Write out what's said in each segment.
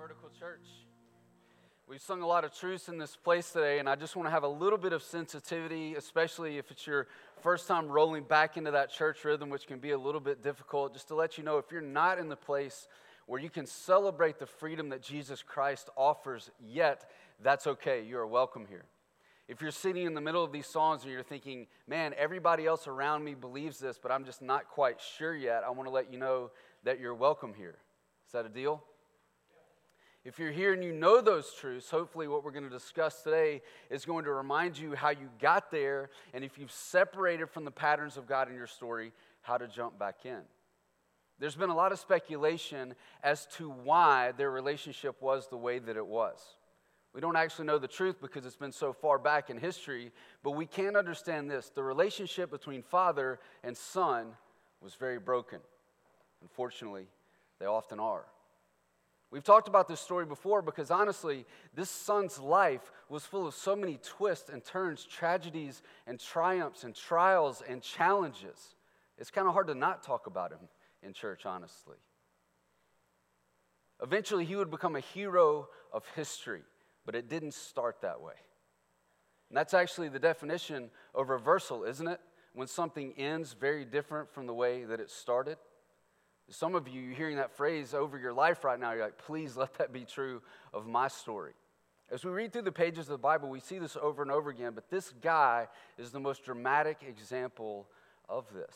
Vertical Church. We've sung a lot of truths in this place today, and I just want to have a little bit of sensitivity, especially if it's your first time rolling back into that church rhythm, which can be a little bit difficult, just to let you know if you're not in the place where you can celebrate the freedom that Jesus Christ offers yet, that's okay. You are welcome here. If you're sitting in the middle of these songs and you're thinking, man, everybody else around me believes this, but I'm just not quite sure yet, I want to let you know that you're welcome here. Is that a deal? If you're here and you know those truths, hopefully what we're going to discuss today is going to remind you how you got there, and if you've separated from the patterns of God in your story, how to jump back in. There's been a lot of speculation as to why their relationship was the way that it was. We don't actually know the truth because it's been so far back in history, but we can understand this. The relationship between father and son was very broken. Unfortunately, they often are. We've talked about this story before because honestly, this son's life was full of so many twists and turns, tragedies and triumphs and trials and challenges. It's kind of hard to not talk about him in church, honestly. Eventually, he would become a hero of history, but it didn't start that way. And that's actually the definition of reversal, isn't it? When something ends very different from the way that it started. Some of you, you're hearing that phrase over your life right now. You're like, please let that be true of my story. As we read through the pages of the Bible, we see this over and over again, but this guy is the most dramatic example of this.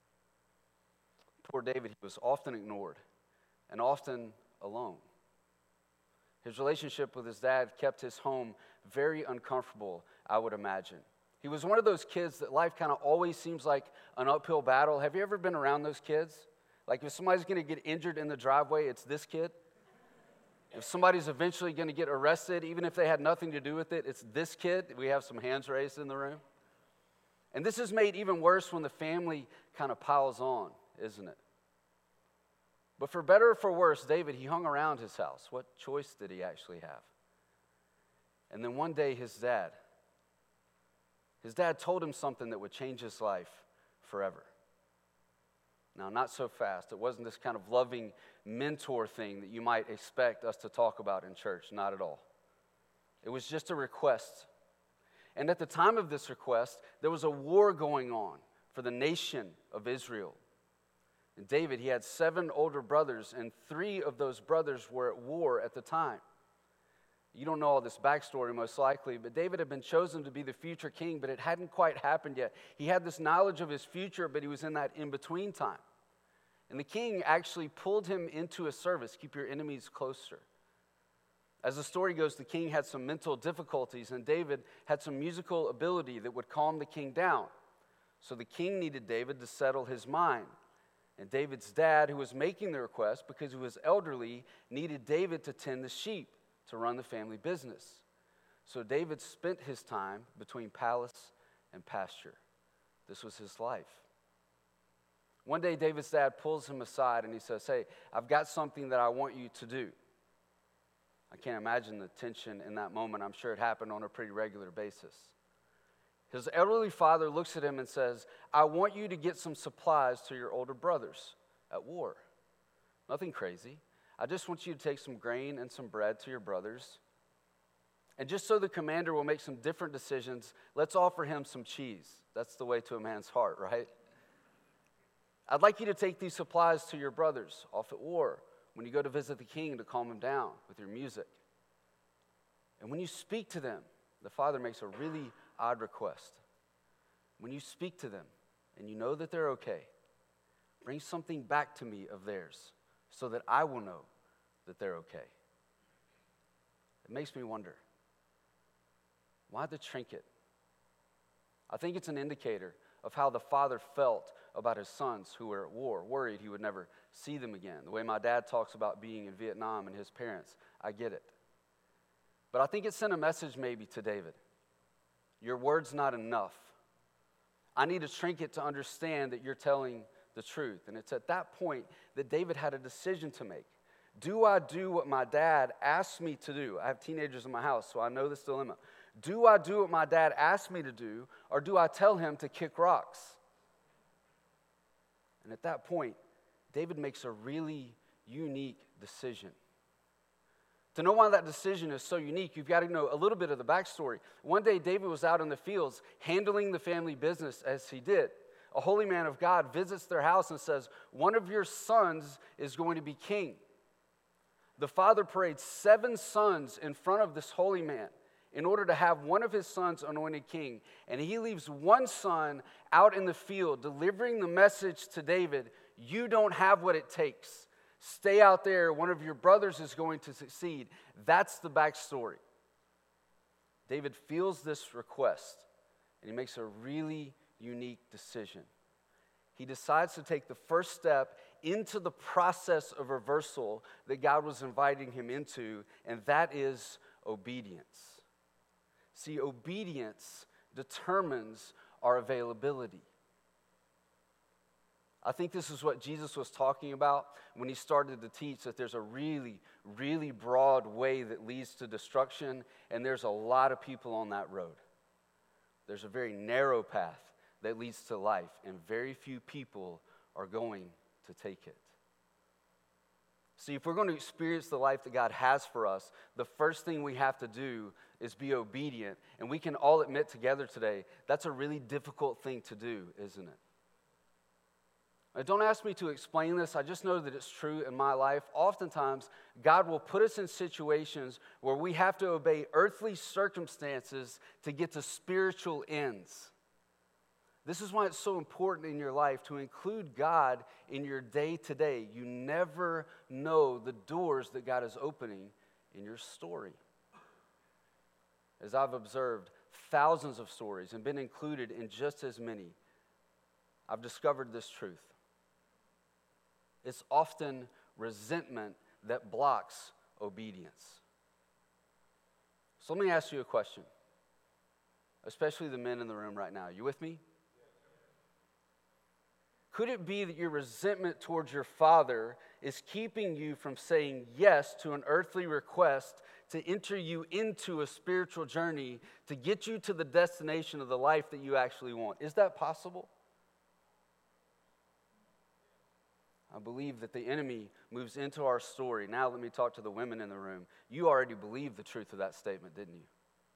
Poor David, he was often ignored and often alone. His relationship with his dad kept his home very uncomfortable, I would imagine. He was one of those kids that life kind of always seems like an uphill battle. Have you ever been around those kids? Like if somebody's going to get injured in the driveway, it's this kid. If somebody's eventually going to get arrested, even if they had nothing to do with it, it's this kid. We have some hands raised in the room. And this is made even worse when the family kind of piles on, isn't it? But for better or for worse, David, he hung around his house. What choice did he actually have? And then one day his dad told him something that would change his life forever. Now, not so fast. It wasn't this kind of loving mentor thing that you might expect us to talk about in church. Not at all. It was just a request. And at the time of this request, there was a war going on for the nation of Israel. And David, he had 7 older brothers, and 3 of those brothers were at war at the time. You don't know all this backstory most likely, but David had been chosen to be the future king, but it hadn't quite happened yet. He had this knowledge of his future, but he was in that in-between time. And the king actually pulled him into a service, keep your enemies closer. As the story goes, the king had some mental difficulties, and David had some musical ability that would calm the king down. So the king needed David to settle his mind. And David's dad, who was making the request because he was elderly, needed David to tend the sheep, to run the family business. So David spent his time between palace and pasture. This was his life. One day, David's dad pulls him aside and he says, hey, I've got something that I want you to do. I can't imagine the tension in that moment. I'm sure it happened on a pretty regular basis. His elderly father looks at him and says, I want you to get some supplies to your older brothers at war. Nothing crazy. I just want you to take some grain and some bread to your brothers. And just so the commander will make some different decisions, let's offer him some cheese. That's the way to a man's heart, right? I'd like you to take these supplies to your brothers off at war when you go to visit the king to calm him down with your music. And when you speak to them, the father makes a really odd request. When you speak to them and you know that they're okay, bring something back to me of theirs so that I will know that they're okay. It makes me wonder, why the trinket? I think it's an indicator of how the father felt about his sons who were at war, worried he would never see them again. The way my dad talks about being in Vietnam and his parents, I get it. But I think it sent a message maybe to David. Your word's not enough. I need a trinket to understand that you're telling the truth. And it's at that point that David had a decision to make. Do I do what my dad asked me to do? I have teenagers in my house, so I know this dilemma. Do I do what my dad asked me to do, or do I tell him to kick rocks? And at that point, David makes a really unique decision. To know why that decision is so unique, you've got to know a little bit of the backstory. One day, David was out in the fields handling the family business as he did. A holy man of God visits their house and says, "One of your sons is going to be king." The father parades 7 sons in front of this holy man in order to have one of his sons anointed king. And he leaves one son out in the field delivering the message to David, "You don't have what it takes. Stay out there. One of your brothers is going to succeed." That's the backstory. David feels this request, and he makes a really unique decision. He decides to take the first step into the process of reversal that God was inviting him into, and that is obedience. See, obedience determines our availability. I think this is what Jesus was talking about when he started to teach that there's a really, really broad way that leads to destruction, and there's a lot of people on that road. There's a very narrow path that leads to life, and very few people are going to take it. See, if we're going to experience the life that God has for us, the first thing we have to do is be obedient. And we can all admit together today, that's a really difficult thing to do, isn't it? Now, don't ask me to explain this. I just know that it's true in my life. Oftentimes, God will put us in situations where we have to obey earthly circumstances to get to spiritual ends. This is why it's so important in your life to include God in your day-to-day. You never know the doors that God is opening in your story. As I've observed thousands of stories and been included in just as many, I've discovered this truth. It's often resentment that blocks obedience. So let me ask you a question, especially the men in the room right now. You with me? Could it be that your resentment towards your father is keeping you from saying yes to an earthly request to enter you into a spiritual journey to get you to the destination of the life that you actually want? Is that possible? I believe that the enemy moves into our story. Now let me talk to the women in the room. You already believed the truth of that statement, didn't you?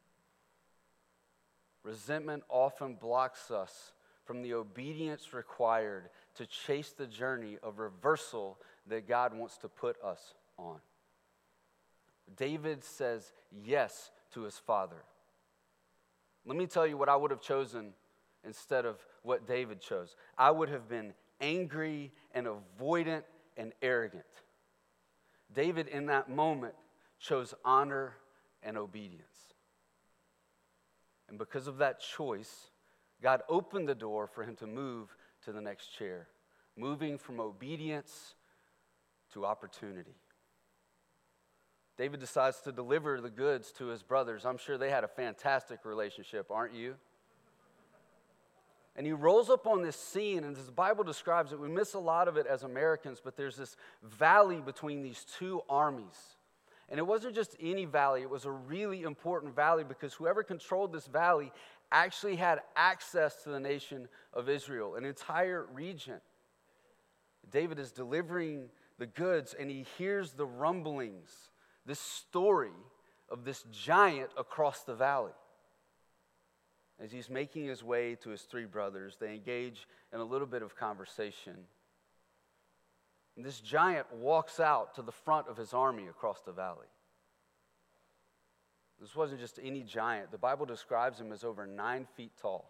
Resentment often blocks us from the obedience required to chase the journey of reversal that God wants to put us on. David says yes to his father. Let me tell you what I would have chosen instead of what David chose. I would have been angry and avoidant and arrogant. David, in that moment, chose honor and obedience. And because of that choice, God opened the door for him to move to the next chair, moving from obedience to opportunity. David decides to deliver the goods to his brothers. I'm sure they had a fantastic relationship, aren't you? And he rolls up on this scene, and as the Bible describes it, we miss a lot of it as Americans, but there's this valley between these two armies. And it wasn't just any valley, it was a really important valley because whoever controlled this valley actually had access to the nation of Israel, an entire region. David is delivering the goods, and he hears the rumblings, this story of this giant across the valley. As he's making his way to his 3 brothers, they engage in a little bit of conversation. And this giant walks out to the front of his army across the valley. This wasn't just any giant. The Bible describes him as over 9 feet tall.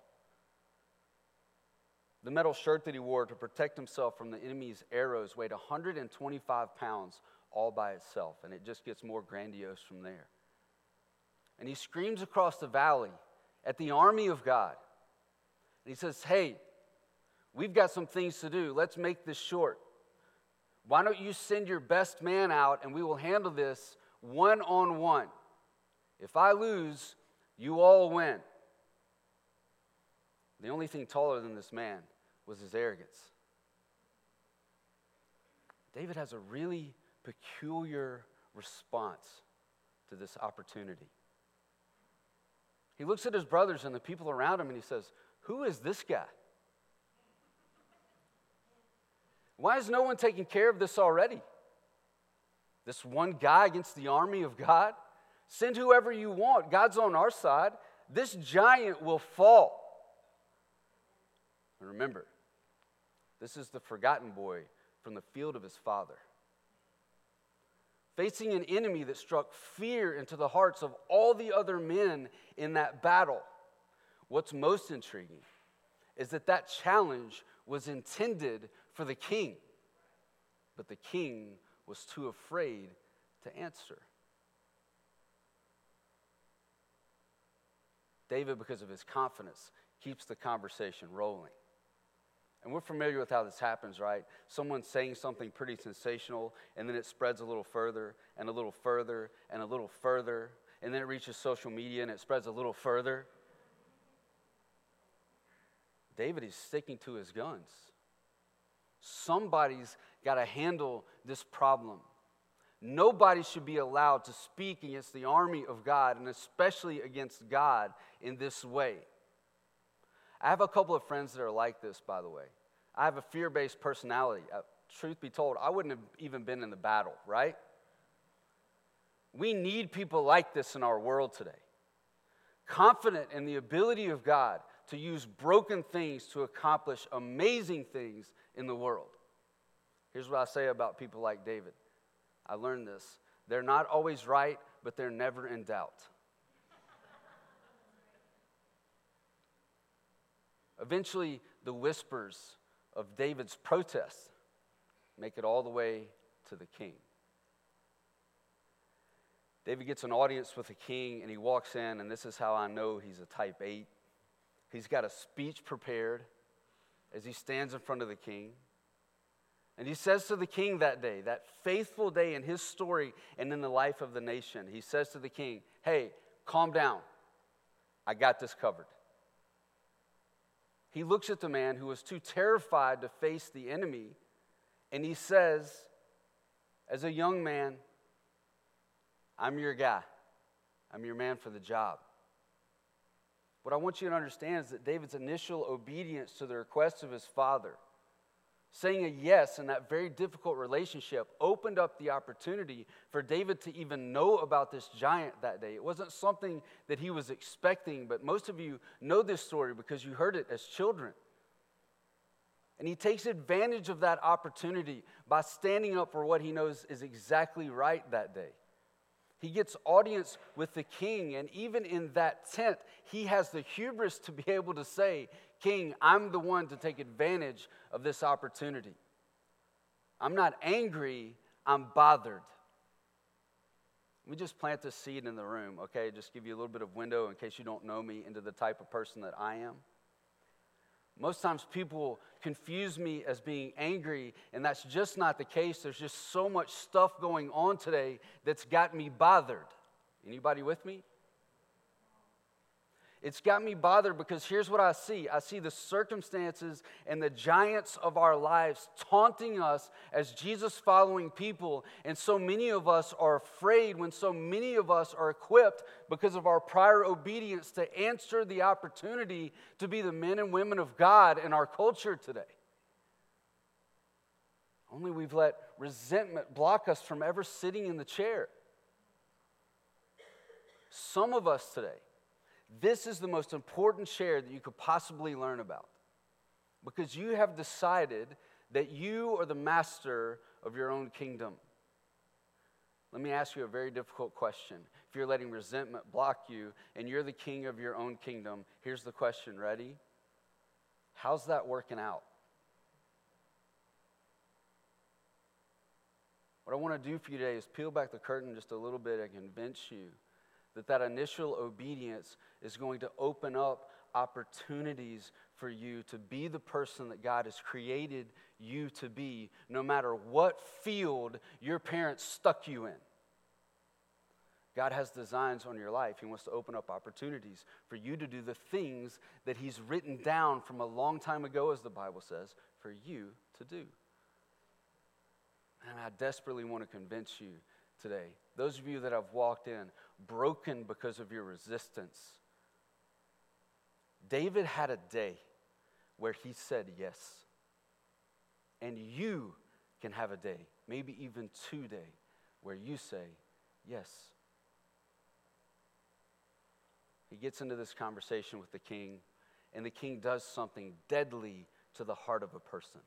The metal shirt that he wore to protect himself from the enemy's arrows weighed 125 pounds all by itself, and it just gets more grandiose from there. And he screams across the valley at the army of God. And he says, "Hey, we've got some things to do. Let's make this short. Why don't you send your best man out and we will handle this one-on-one. If I lose, you all win." The only thing taller than this man was his arrogance. David has a really peculiar response to this opportunity. He looks at his brothers and the people around him and he says, "Who is this guy? Why is no one taking care of this already? This one guy against the army of God? Send whoever you want. God's on our side. This giant will fall. And remember, this is the forgotten boy from the field of his father, facing an enemy that struck fear into the hearts of all the other men in that battle. What's most intriguing is that challenge was intended for the king, but the king was too afraid to answer. David, because of his confidence, keeps the conversation rolling. And we're familiar with how this happens, right? Someone's saying something pretty sensational, and then it spreads a little further, and a little further, and a little further, and then it reaches social media, and it spreads a little further. David is sticking to his guns. Somebody's got to handle this problem. Nobody should be allowed to speak against the army of God, and especially against God in this way. I have a couple of friends that are like this, by the way. I have a fear-based personality. Truth be told, I wouldn't have even been in the battle, right? We need people like this in our world today. Confident in the ability of God to use broken things to accomplish amazing things in the world. Here's what I say about people like David. I learned this. They're not always right, but they're never in doubt. Eventually, the whispers of David's protest make it all the way to the king. David gets an audience with the king, and he walks in, and this is how I know he's a type 8. He's got a speech prepared as he stands in front of the king. And he says to the king that day, that faithful day in his story and in the life of the nation, he says to the king, hey, calm down. I got this covered. He looks at the man who was too terrified to face the enemy, and he says, as a young man, I'm your guy. I'm your man for the job. What I want you to understand is that David's initial obedience to the request of his father, saying a yes in that very difficult relationship, opened up the opportunity for David to even know about this giant that day. It wasn't something that he was expecting, but most of you know this story because you heard it as children. And he takes advantage of that opportunity by standing up for what he knows is exactly right that day. He gets audience with the king, and even in that tent, he has the hubris to be able to say, King, I'm the one to take advantage of this opportunity. I'm not angry, I'm bothered. Let me just plant this seed in the room, okay? Just give you a little bit of window in case you don't know me into the type of person that I am. Most times people confuse me as being angry, and that's just not the case. There's just so much stuff going on today that's got me bothered. Anybody with me? It's got me bothered because here's what I see. I see the circumstances and the giants of our lives taunting us as Jesus-following people. And so many of us are afraid when so many of us are equipped because of our prior obedience to answer the opportunity to be the men and women of God in our culture today. Only we've let resentment block us from ever sitting in the chair. Some of us today, this is the most important share that you could possibly learn about because you have decided that you are the master of your own kingdom. Let me ask you a very difficult question. If you're letting resentment block you and you're the king of your own kingdom, here's the question. Ready? How's that working out? What I want to do for you today is peel back the curtain just a little bit and convince you that initial obedience is going to open up opportunities for you to be the person that God has created you to be, no matter what field your parents stuck you in. God has designs on your life. He wants to open up opportunities for you to do the things that He's written down from a long time ago, as the Bible says, for you to do. And I desperately want to convince you today, those of you that have walked in broken because of your resistance. David had a day where he said yes. And you can have a day, maybe even 2 days, where you say yes. He gets into this conversation with the king, and the king does something deadly to the heart of a person.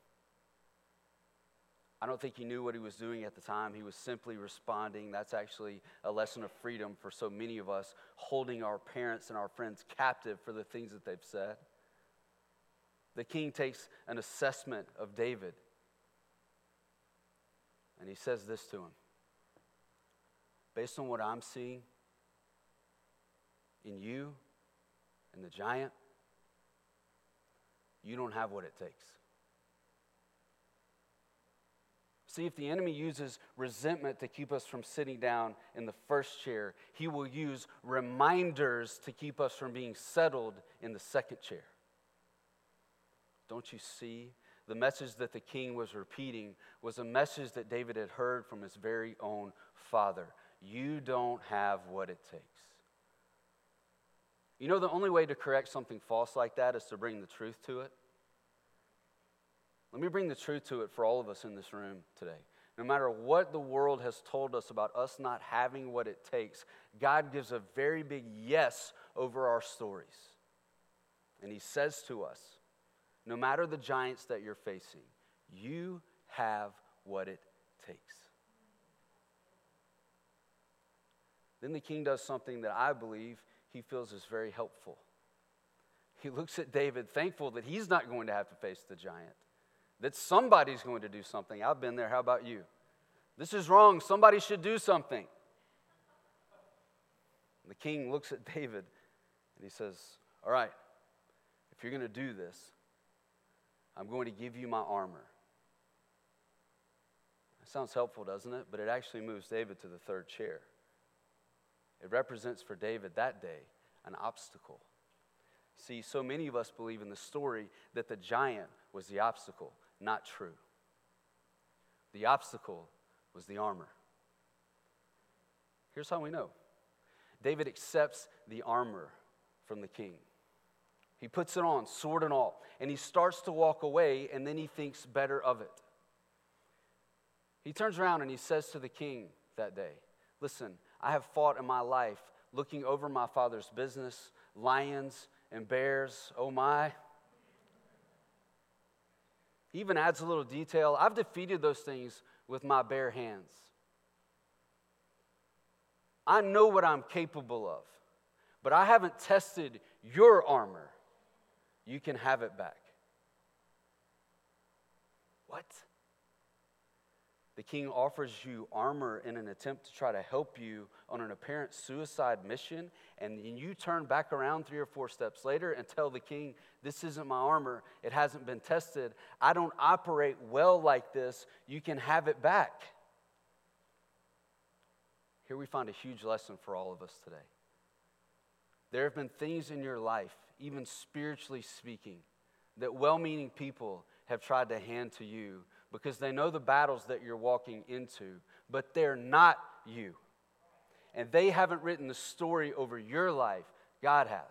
I don't think he knew what he was doing at the time. He was simply responding. That's actually a lesson of freedom for so many of us, holding our parents and our friends captive for the things that they've said. The king takes an assessment of David, and he says this to him. Based on what I'm seeing in you and the giant, you don't have what it takes. See, if the enemy uses resentment to keep us from sitting down in the first chair, he will use reminders to keep us from being settled in the second chair. Don't you see? The message that the king was repeating was a message that David had heard from his very own father. You don't have what it takes. You know, the only way to correct something false like that is to bring the truth to it. Let me bring the truth to it for all of us in this room today. No matter what the world has told us about us not having what it takes, God gives a very big yes over our stories. And he says to us, no matter the giants that you're facing, you have what it takes. Then the king does something that I believe he feels is very helpful. He looks at David, thankful that he's not going to have to face the giant, that somebody's going to do something. I've been there. How about you? This is wrong. Somebody should do something. The king looks at David and he says, all right, if you're going to do this, I'm going to give you my armor. That sounds helpful, doesn't it? But it actually moves David to the third chair. It represents for David that day an obstacle. See, so many of us believe in the story that the giant was the obstacle. Not true. The obstacle was the armor. Here's how we know. David accepts the armor from the king. He puts it on, sword and all, and he starts to walk away, and then he thinks better of it. He turns around and he says to the king that day, listen, I have fought in my life looking over my father's business, lions and bears, oh my. He even adds a little detail. I've defeated those things with my bare hands. I know what I'm capable of, but I haven't tested your armor. You can have it back. What? The king offers you armor in an attempt to try to help you on an apparent suicide mission, and you turn back around 3 or 4 steps later and tell the king, this isn't my armor, it hasn't been tested, I don't operate well like this, you can have it back. Here we find a huge lesson for all of us today. There have been things in your life, even spiritually speaking, that well-meaning people have tried to hand to you because they know the battles that you're walking into, but they're not you. And they haven't written the story over your life. God has.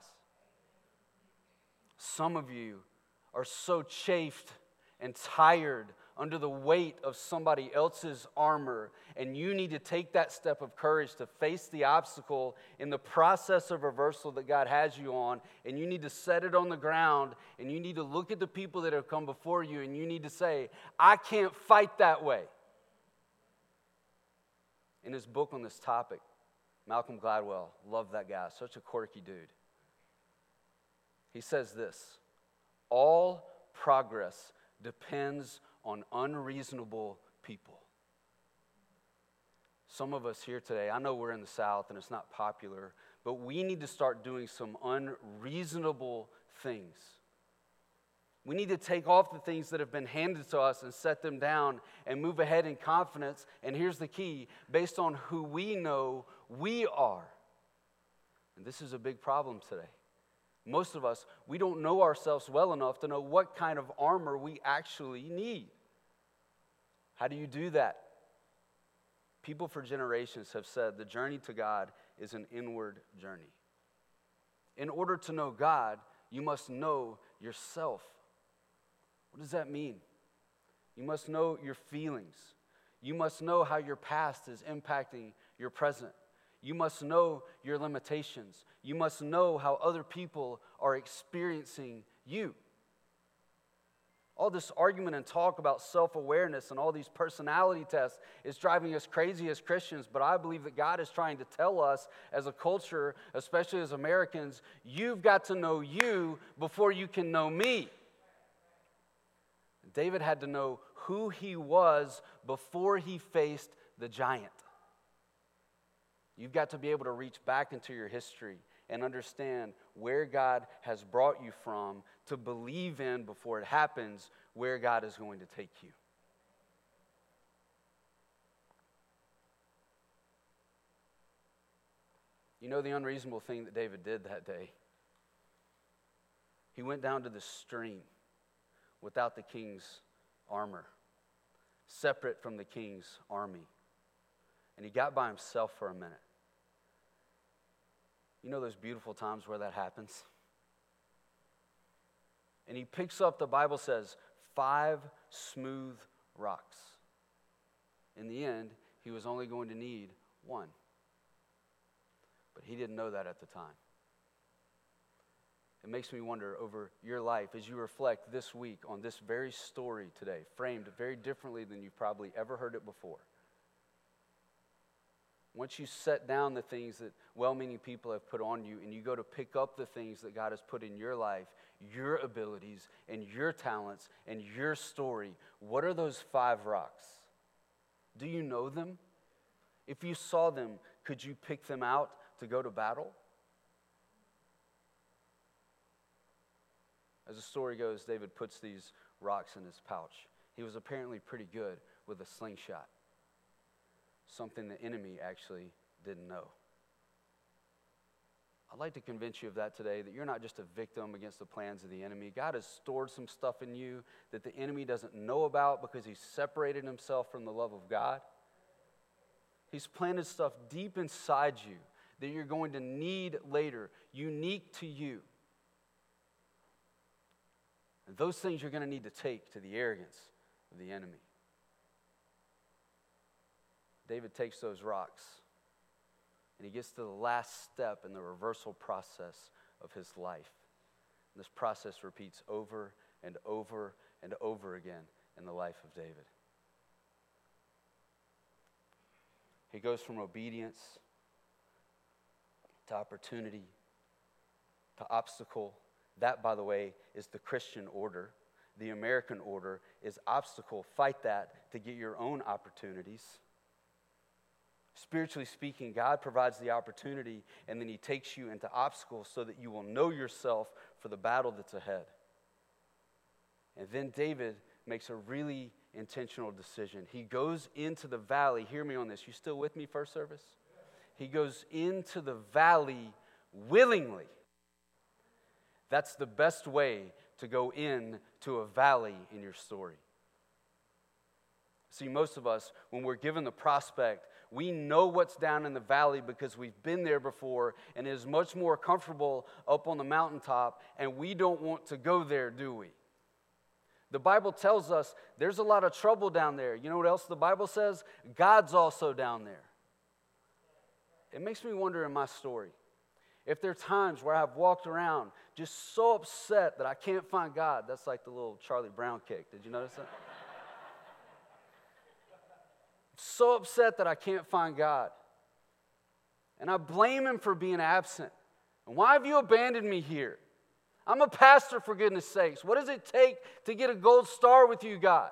Some of you are so chafed and tired under the weight of somebody else's armor, and you need to take that step of courage to face the obstacle in the process of reversal that God has you on, and you need to set it on the ground, and you need to look at the people that have come before you, and you need to say, I can't fight that way. In his book on this topic, Malcolm Gladwell, love that guy, such a quirky dude. He says this, all progress depends on unreasonable people. Some of us here today, I know we're in the South and it's not popular, but we need to start doing some unreasonable things. We need to take off the things that have been handed to us and set them down and move ahead in confidence. And here's the key, based on who we know we are. And this is a big problem today. Most of us, we don't know ourselves well enough to know what kind of armor we actually need. How do you do that? People for generations have said the journey to God is an inward journey. In order to know God, you must know yourself. What does that mean? You must know your feelings. You must know how your past is impacting your present. You must know your limitations. You must know how other people are experiencing you. All this argument and talk about self-awareness and all these personality tests is driving us crazy as Christians, but I believe that God is trying to tell us as a culture, especially as Americans, you've got to know you before you can know me. David had to know who he was before he faced the giant. You've got to be able to reach back into your history and understand where God has brought you from to believe in before it happens where God is going to take you. You know the unreasonable thing that David did that day? He went down to the stream without the king's armor, separate from the king's army. And he got by himself for a minute. You know those beautiful times where that happens? And he picks up, the Bible says, 5 smooth rocks. In the end, he was only going to need 1. But he didn't know that at the time. It makes me wonder over your life as you reflect this week on this very story today, framed very differently than you've probably ever heard it before. Once you set down the things that well-meaning people have put on you and you go to pick up the things that God has put in your life, your abilities and your talents and your story, what are those 5 rocks? Do you know them? If you saw them, could you pick them out to go to battle? As the story goes, David puts these rocks in his pouch. He was apparently pretty good with a slingshot. Something the enemy actually didn't know. I'd like to convince you of that today, that you're not just a victim against the plans of the enemy. God has stored some stuff in you that the enemy doesn't know about because he's separated himself from the love of God. He's planted stuff deep inside you that you're going to need later, unique to you. And those things you're going to need to take to the arrogance of the enemy. David takes those rocks and he gets to the last step in the reversal process of his life. And this process repeats over and over and over again in the life of David. He goes from obedience to opportunity to obstacle. That, by the way, is the Christian order. The American order is obstacle. Fight that to get your own opportunities. Spiritually speaking, God provides the opportunity and then he takes you into obstacles so that you will know yourself for the battle that's ahead. And then David makes a really intentional decision. He goes into the valley. Hear me on this. You still with me, first service? He goes into the valley willingly. That's the best way to go into a valley in your story. See, most of us, when we're given the prospect, we know what's down in the valley because we've been there before, and it is much more comfortable up on the mountaintop, and we don't want to go there, do we? The Bible tells us there's a lot of trouble down there. You know what else the Bible says? God's also down there. It makes me wonder in my story, if there are times where I've walked around just so upset that I can't find God. That's like the little Charlie Brown kick. Did you notice that? So upset that I can't find God. And I blame him for being absent. And why have you abandoned me here? I'm a pastor, for goodness sakes. What does it take to get a gold star with you, God?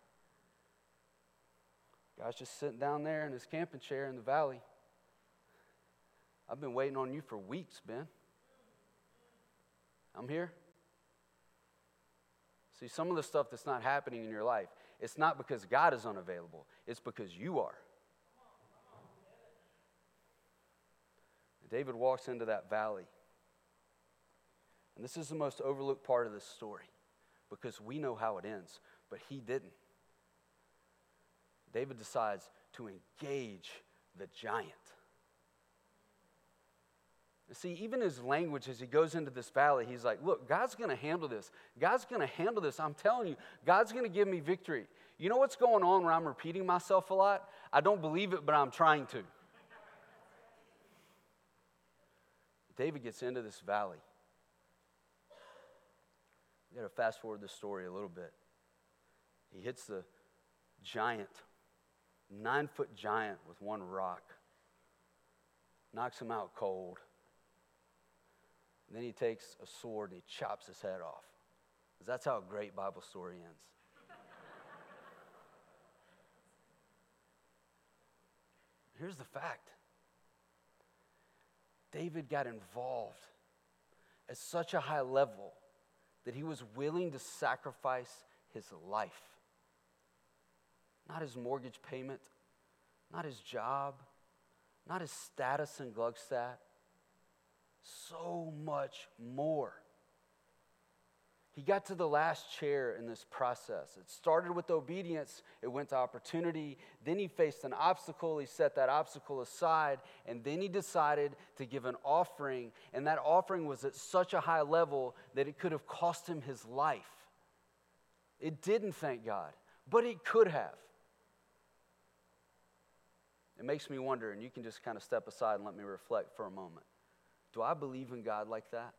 God's just sitting down there in his camping chair in the valley. I've been waiting on you for weeks, Ben. I'm here. See, some of the stuff that's not happening in your life, it's not because God is unavailable. It's because you are. David walks into that valley. And this is the most overlooked part of this story because we know how it ends, but he didn't. David decides to engage the giant. See, even his language as he goes into this valley, he's like, look, God's going to handle this. God's going to handle this. I'm telling you, God's going to give me victory. You know what's going on when I'm repeating myself a lot? I don't believe it, but I'm trying to. David gets into this valley. We got to fast forward the story a little bit. He hits the giant, 9-foot giant with one rock. Knocks him out cold. And then he takes a sword and he chops his head off. Because that's how a great Bible story ends. Here's the fact. David got involved at such a high level that he was willing to sacrifice his life. Not his mortgage payment, not his job, not his status in Gluckstadt. So much more. He got to the last chair in this process. It started with obedience. It went to opportunity. Then he faced an obstacle. He set that obstacle aside. And then he decided to give an offering. And that offering was at such a high level that it could have cost him his life. It didn't, thank God. But it could have. It makes me wonder, and you can just kind of step aside and let me reflect for a moment. Do I believe in God like that?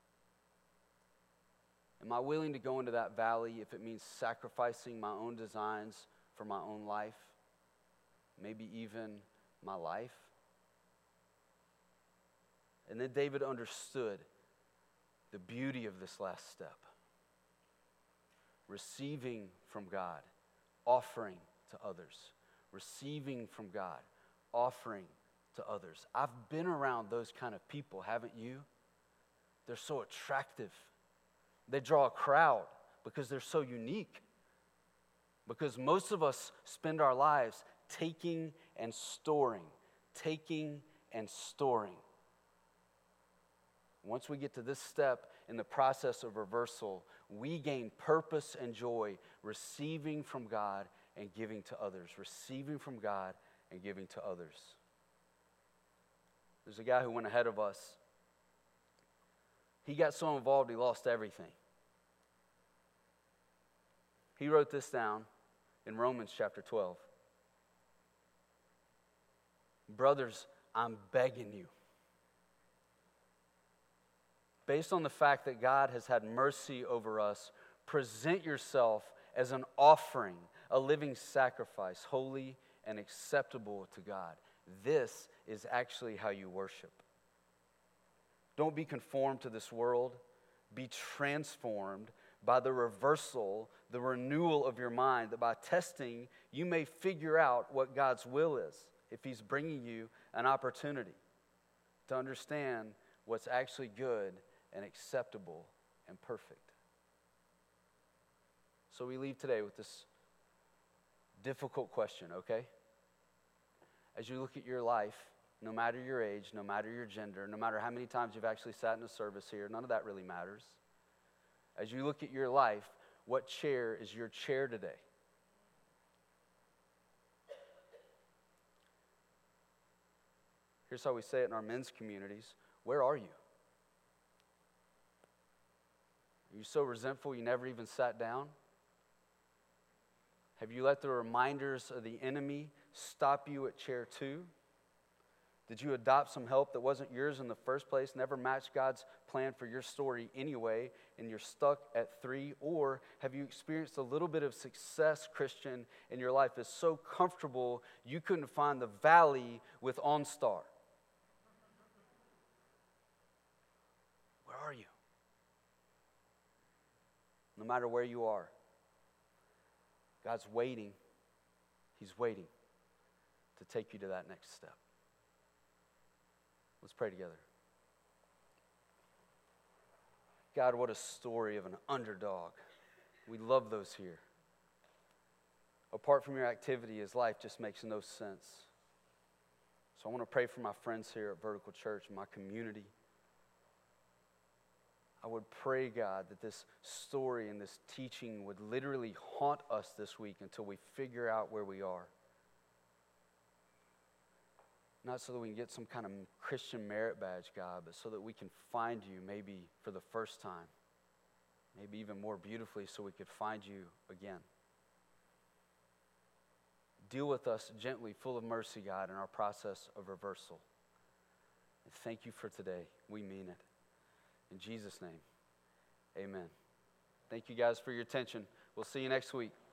Am I willing to go into that valley if it means sacrificing my own designs for my own life? Maybe even my life? And then David understood the beauty of this last step. Receiving from God, offering to others. Receiving from God, offering to others. I've been around those kind of people, haven't you? They're so attractive. They draw a crowd because they're so unique. Because most of us spend our lives taking and storing. Taking and storing. Once we get to this step in the process of reversal, we gain purpose and joy, receiving from God and giving to others. Receiving from God and giving to others. There's a guy who went ahead of us. He got so involved he lost everything. He wrote this down in Romans chapter 12. Brothers, I'm begging you. Based on the fact that God has had mercy over us, present yourself as an offering, a living sacrifice, holy and acceptable to God. This is actually how you worship. Don't be conformed to this world. Be transformed by the reversal, the renewal of your mind, that by testing, you may figure out what God's will is, if He's bringing you an opportunity to understand what's actually good and acceptable and perfect. So we leave today with this difficult question, okay? As you look at your life, no matter your age, no matter your gender, no matter how many times you've actually sat in a service here, none of that really matters. As you look at your life, what chair is your chair today? Here's how we say it in our men's communities. Where are you? Are you so resentful you never even sat down? Have you let the reminders of the enemy stop you at chair 2? Did you adopt some help that wasn't yours in the first place, never matched God's plan for your story anyway, and you're stuck at 3? Or have you experienced a little bit of success, Christian, in your life is so comfortable you couldn't find the valley with OnStar? Where are you? No matter where you are, God's waiting. He's waiting to take you to that next step. Let's pray together. God, what a story of an underdog. We love those here. Apart from your activity, his life just makes no sense. So I want to pray for my friends here at Vertical Church, my community. I would pray, God, that this story and this teaching would literally haunt us this week until we figure out where we are. Not so that we can get some kind of Christian merit badge, God, but so that we can find you maybe for the first time. Maybe even more beautifully so we could find you again. Deal with us gently, full of mercy, God, in our process of reversal. And thank you for today. We mean it. In Jesus' name, amen. Thank you guys for your attention. We'll see you next week.